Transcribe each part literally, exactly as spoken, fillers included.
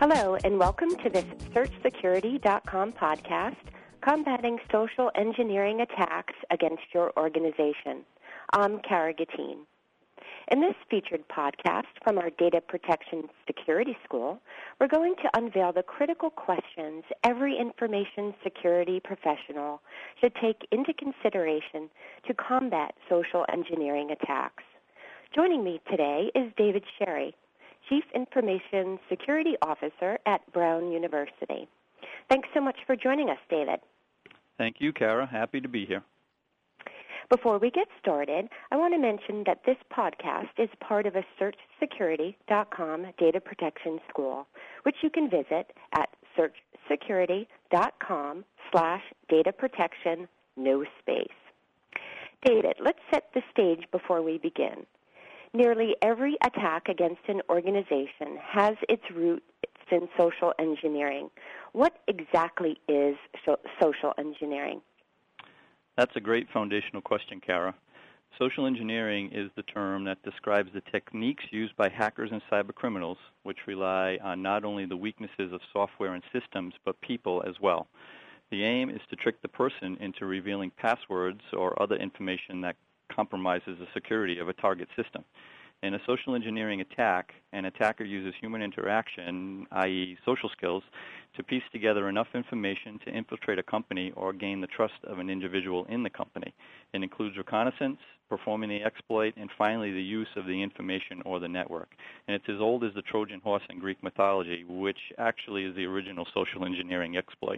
Hello, and welcome to this Search Security dot com podcast, Combating Social Engineering Attacks Against Your Organization. I'm Kara Gatine. In this featured podcast from our Data Protection Security School, we're going to unveil the critical questions every information security professional should take into consideration to combat social engineering attacks. Joining me today is David Sherry, Chief Information Security Officer at Brown University. Thanks so much for joining us, David. Thank you, Kara. Happy to be here. Before we get started, I want to mention that this podcast is part of a Search Security dot com data protection school, which you can visit at Search Security dot com slash data protection, no space. David, let's set the stage before we begin. Nearly every attack against an organization has its roots in social engineering. What exactly is so- social engineering? That's a great foundational question, Kara. Social engineering is the term that describes the techniques used by hackers and cybercriminals, which rely on not only the weaknesses of software and systems, but people as well. The aim is to trick the person into revealing passwords or other information that compromises the security of a target system. In a social engineering attack, an attacker uses human interaction, that is social skills, to piece together enough information to infiltrate a company or gain the trust of an individual in the company. It includes reconnaissance, performing the exploit, and finally the use of the information or the network. And it's as old as the Trojan horse in Greek mythology, which actually is the original social engineering exploit.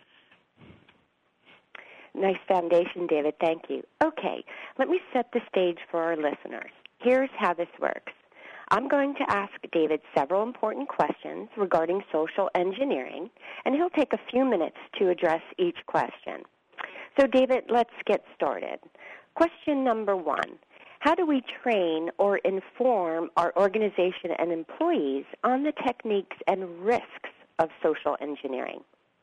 Nice foundation, David. Thank you. Okay, let me set the stage for our listeners. Here's how this works. I'm going to ask David several important questions regarding social engineering, and he'll take a few minutes to address each question. So, David, let's get started. Question number one. How do we train or inform our organization and employees on the techniques and risks of social engineering?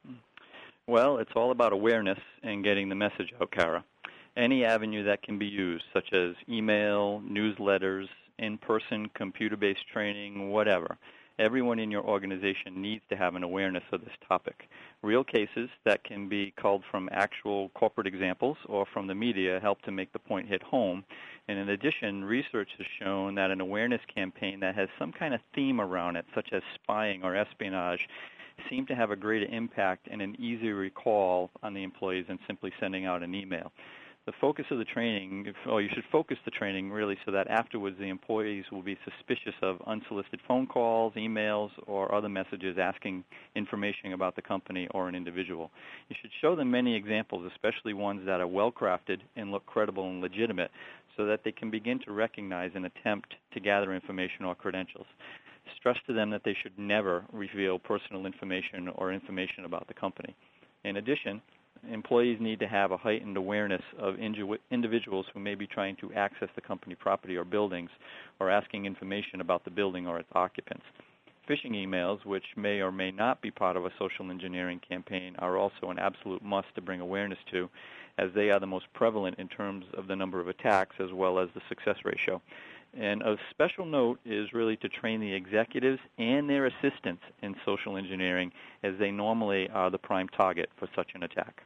Well, it's all about awareness and getting the message out, Kara. Any avenue that can be used, such as email, newsletters, in-person, computer-based training, whatever. Everyone in your organization needs to have an awareness of this topic. Real cases that can be culled from actual corporate examples or from the media help to make the point hit home. And in addition, research has shown that an awareness campaign that has some kind of theme around it, such as spying or espionage, seem to have a greater impact and an easier recall on the employees than simply sending out an email. The focus of the training, or you should focus the training really so that afterwards the employees will be suspicious of unsolicited phone calls, emails, or other messages asking information about the company or an individual. You should show them many examples, especially ones that are well-crafted and look credible and legitimate, so that they can begin to recognize an attempt to gather information or credentials. Stress to them that they should never reveal personal information or information about the company. In addition, employees need to have a heightened awareness of indi- individuals who may be trying to access the company property or buildings or asking information about the building or its occupants. Phishing emails, which may or may not be part of a social engineering campaign, are also an absolute must to bring awareness to, as they are the most prevalent in terms of the number of attacks as well as the success ratio. And of special note is really to train the executives and their assistants in social engineering, as they normally are the prime target for such an attack.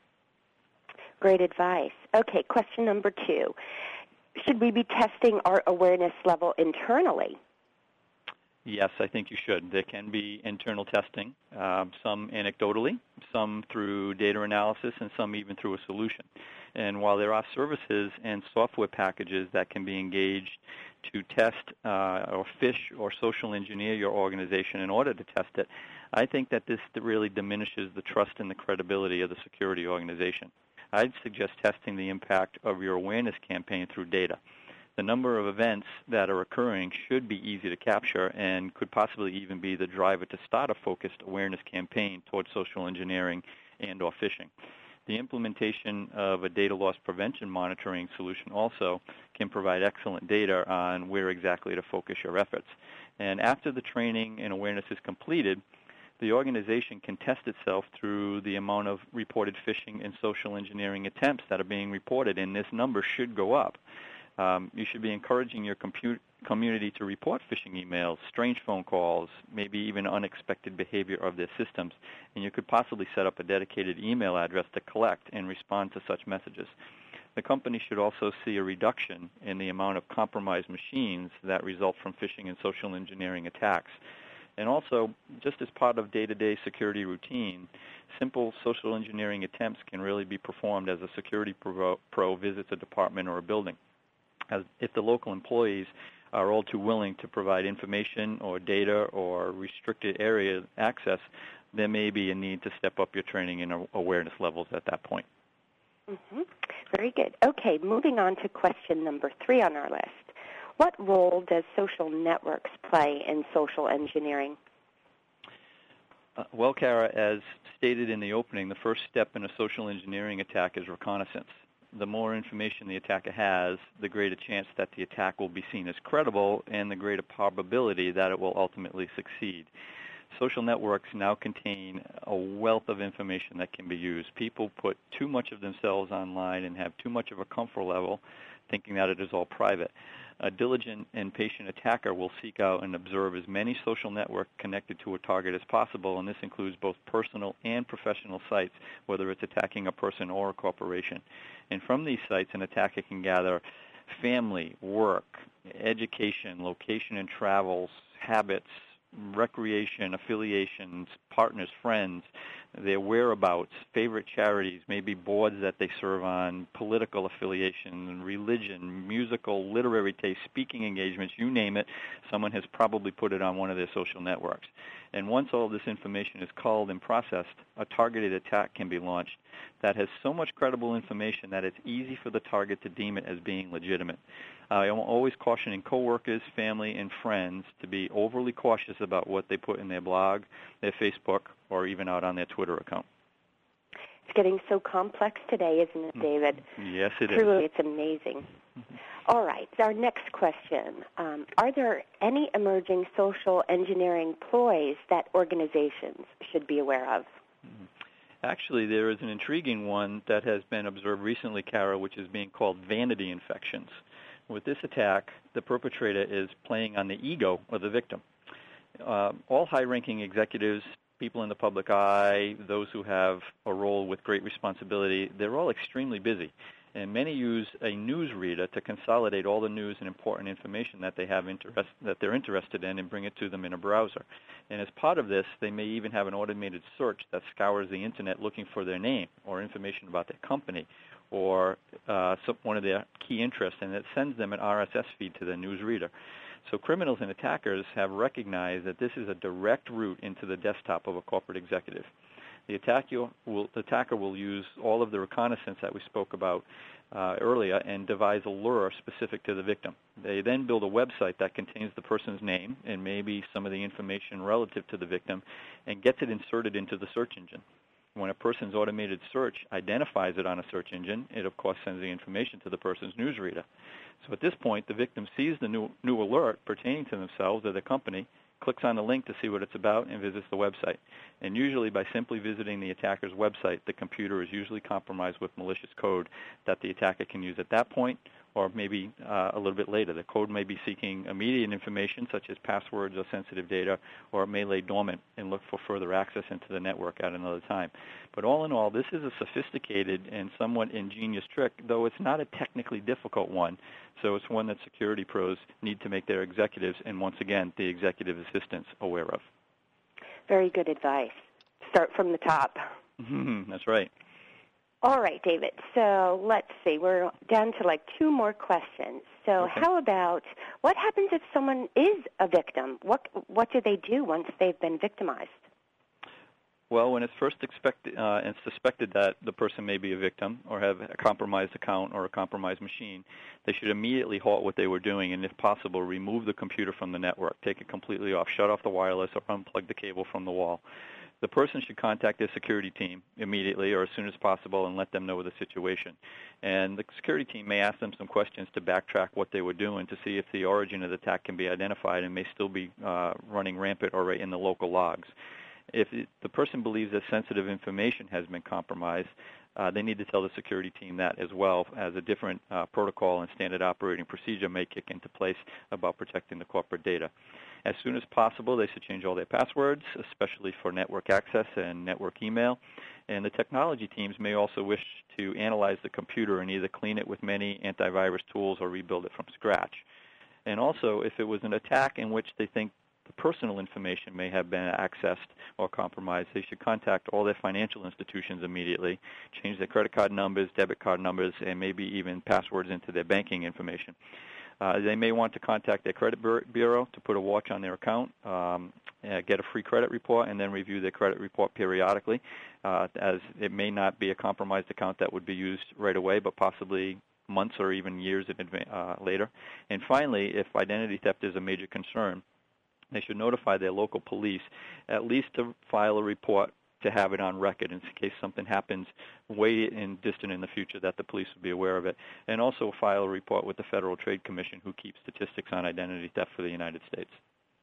Great advice. Okay, question number two. Should we be testing our awareness level internally? Yes, I think you should. There can be internal testing, um, some anecdotally, some through data analysis, and some even through a solution. And while there are services and software packages that can be engaged to test uh, or phish or social engineer your organization in order to test it, I think that this really diminishes the trust and the credibility of the security organization. I'd suggest testing the impact of your awareness campaign through data. The number of events that are occurring should be easy to capture and could possibly even be the driver to start a focused awareness campaign towards social engineering and or phishing. The implementation of a data loss prevention monitoring solution also can provide excellent data on where exactly to focus your efforts. And after the training and awareness is completed, the organization can test itself through the amount of reported phishing and social engineering attempts that are being reported, and this number should go up. Um, you should be encouraging your compu- community to report phishing emails, strange phone calls, maybe even unexpected behavior of their systems. And you could possibly set up a dedicated email address to collect and respond to such messages. The company should also see a reduction in the amount of compromised machines that result from phishing and social engineering attacks. And also, just as part of day-to-day security routine, simple social engineering attempts can really be performed as a security pro, pro visits a department or a building. As if the local employees are all too willing to provide information or data or restricted area access, there may be a need to step up your training and awareness levels at that point. Mm-hmm. Very good. Okay, moving on to question number three on our list. What role does social networks play in social engineering? Uh, well, Kara, as stated in the opening, the first step in a social engineering attack is reconnaissance. The more information the attacker has, the greater chance that the attack will be seen as credible and the greater probability that it will ultimately succeed. Social networks now contain a wealth of information that can be used. People put too much of themselves online and have too much of a comfort level, thinking that it is all private. A diligent and patient attacker will seek out and observe as many social networks connected to a target as possible, and this includes both personal and professional sites, whether it's attacking a person or a corporation. And from these sites, an attacker can gather family, work, education, location and travels, habits, recreation, affiliations, partners, friends, their whereabouts, favorite charities, maybe boards that they serve on, political affiliation, religion, musical, literary taste, speaking engagements, you name it, someone has probably put it on one of their social networks. And once all this information is culled and processed, a targeted attack can be launched that has so much credible information that it's easy for the target to deem it as being legitimate. Uh, I'm always cautioning coworkers, family, and friends to be overly cautious about what they put in their blog, their Facebook, or even out on their Twitter account. It's getting so complex today, isn't it, David? Yes, it Truly, is. Truly, it's amazing. Mm-hmm. All right, our next question. Um, are there any emerging social engineering ploys that organizations should be aware of? Mm-hmm. Actually, there is an intriguing one that has been observed recently, Kara, which is being called vanity infections. With this attack, the perpetrator is playing on the ego of the victim. Uh, all high-ranking executives, people in the public eye, those who have a role with great responsibility, they're all extremely busy. And many use a newsreader to consolidate all the news and important information that they have interest, that they're interested in and bring it to them in a browser. And as part of this, they may even have an automated search that scours the Internet looking for their name or information about their company or uh, one of their key interests, and it sends them an R S S feed to their newsreader. So criminals and attackers have recognized that this is a direct route into the desktop of a corporate executive. The attacker will, the attacker will use all of the reconnaissance that we spoke about uh, earlier and devise a lure specific to the victim. They then build a website that contains the person's name and maybe some of the information relative to the victim and gets it inserted into the search engine. When a person's automated search identifies it on a search engine, it, of course, sends the information to the person's newsreader. So at this point, the victim sees the new, new alert pertaining to themselves or the company, clicks on the link to see what it's about, and visits the website. And usually by simply visiting the attacker's website, the computer is usually compromised with malicious code that the attacker can use at that point or maybe uh, a little bit later. The code may be seeking immediate information such as passwords or sensitive data, or it may lay dormant and look for further access into the network at another time. But all in all, this is a sophisticated and somewhat ingenious trick, though it's not a technically difficult one. So it's one that security pros need to make their executives, and once again, the executive assistants, aware of. Very good advice. Start from the top. That's right. All right, David. So let's see. We're down to like two more questions. So okay. How about what happens if someone is a victim? What what do they do once they've been victimized? Well, when it's first expected uh, and suspected that the person may be a victim or have a compromised account or a compromised machine, they should immediately halt what they were doing and, if possible, remove the computer from the network, take it completely off, shut off the wireless, or unplug the cable from the wall. The person should contact their security team immediately or as soon as possible and let them know the situation. And the security team may ask them some questions to backtrack what they were doing to see if the origin of the attack can be identified and may still be uh, running rampant or in the local logs. If it, the person believes that sensitive information has been compromised, uh, they need to tell the security team that as well, as a different uh, protocol and standard operating procedure may kick into place about protecting the corporate data. As soon as possible, they should change all their passwords, especially for network access and network email. And the technology teams may also wish to analyze the computer and either clean it with many antivirus tools or rebuild it from scratch. And also, if it was an attack in which they think the personal information may have been accessed or compromised, they should contact all their financial institutions immediately, change their credit card numbers, debit card numbers, and maybe even passwords into their banking information. Uh, they may want to contact their credit bureau to put a watch on their account, um, uh, get a free credit report, and then review their credit report periodically, uh, as it may not be a compromised account that would be used right away, but possibly months or even years in adva- uh, later. And finally, if identity theft is a major concern, they should notify their local police, at least to file a report to have it on record in case something happens way in distant in the future, that the police will be aware of it, and also file a report with the Federal Trade Commission, who keeps statistics on identity theft for the United States.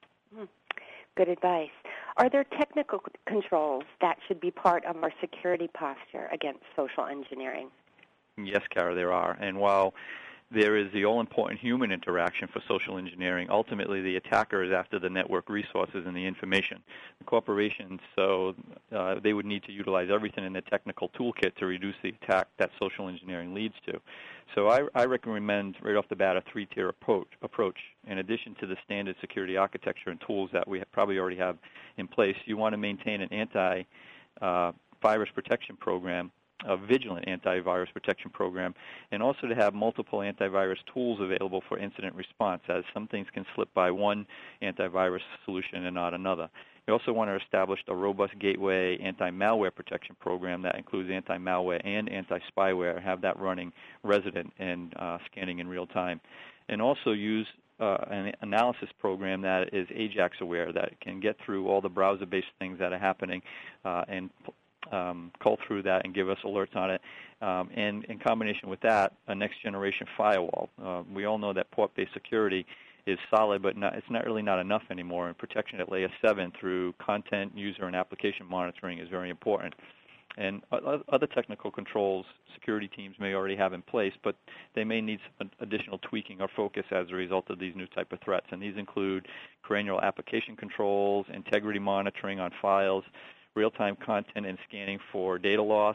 Good advice. Are there technical controls that should be part of our security posture against social engineering? Yes, Kara, there are. And while there is the all-important human interaction for social engineering, ultimately the attacker is after the network resources and the information. The corporations, so uh, they would need to utilize everything in their technical toolkit to reduce the attack that social engineering leads to. So I, I recommend right off the bat a three-tier approach, approach. In addition to the standard security architecture and tools that we probably already have in place, you want to maintain an anti-virus uh, protection program, a vigilant antivirus protection program, and also to have multiple antivirus tools available for incident response, as some things can slip by one antivirus solution and not another. You also want to establish a robust gateway anti-malware protection program that includes anti-malware and anti-spyware, have that running resident and uh, scanning in real time. And also use uh, an analysis program that is AJAX aware, that can get through all the browser-based things that are happening uh, and Um, cull through that and give us alerts on it. Um, and in combination with that, a next-generation firewall. Uh, we all know that port-based security is solid, but not, it's not really not enough anymore. And protection at layer seven through content, user, and application monitoring is very important. And other technical controls security teams may already have in place, but they may need some additional tweaking or focus as a result of these new type of threats. And these include granular application controls, integrity monitoring on files, real-time content and scanning for data loss,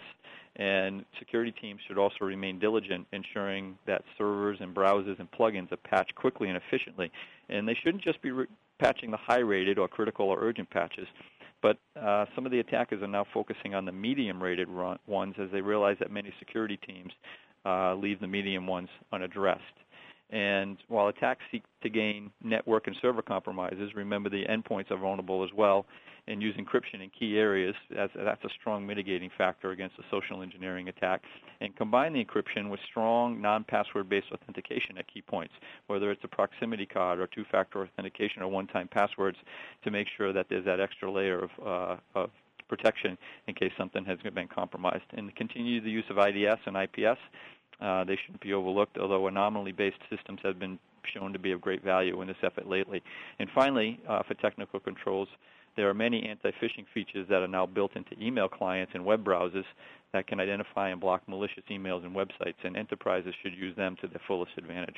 and security teams should also remain diligent, ensuring that servers and browsers and plugins are patched quickly and efficiently. And they shouldn't just be re- patching the high-rated or critical or urgent patches, but uh, some of the attackers are now focusing on the medium-rated run- ones, as they realize that many security teams uh, leave the medium ones unaddressed. And while attacks seek to gain network and server compromises, remember the endpoints are vulnerable as well, and use encryption in key areas, as that's a strong mitigating factor against a social engineering attack. And combine the encryption with strong non-password-based authentication at key points, whether it's a proximity card or two-factor authentication or one-time passwords, to make sure that there's that extra layer of, uh, of protection in case something has been compromised. And continue the use of I D S and I P S. Uh, they shouldn't be overlooked, although anomaly-based systems have been shown to be of great value in this effort lately. And finally, uh, for technical controls, there are many anti-phishing features that are now built into email clients and web browsers that can identify and block malicious emails and websites, and enterprises should use them to their fullest advantage.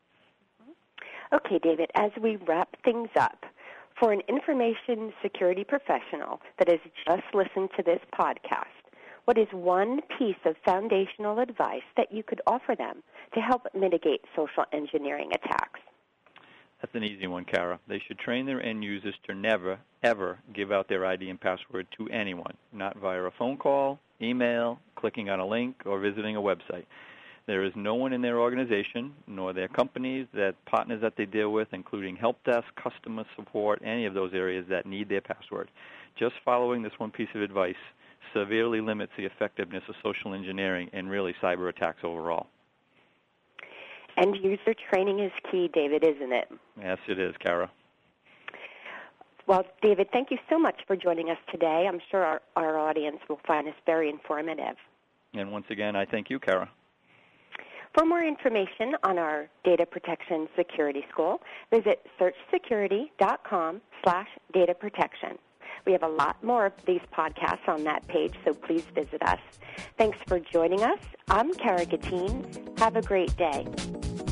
Okay, David, as we wrap things up, for an information security professional that has just listened to this podcast, what is one piece of foundational advice that you could offer them to help mitigate social engineering attacks? That's an easy one, Kara. They should train their end users to never, ever give out their I D and password to anyone, not via a phone call, email, clicking on a link, or visiting a website. There is no one in their organization, nor their companies, their partners that they deal with, including help desk, customer support, any of those areas that need their password. Just following this one piece of advice severely limits the effectiveness of social engineering and really cyber attacks overall. End user training is key, David, isn't it? Yes, it is, Kara. Well, David, thank you so much for joining us today. I'm sure our, our audience will find this very informative. And once again, I thank you, Kara. For more information on our Data Protection Security School, visit search security dot com slash data protection. We have a lot more of these podcasts on that page, so please visit us. Thanks for joining us. I'm Kara Gatine. Have a great day.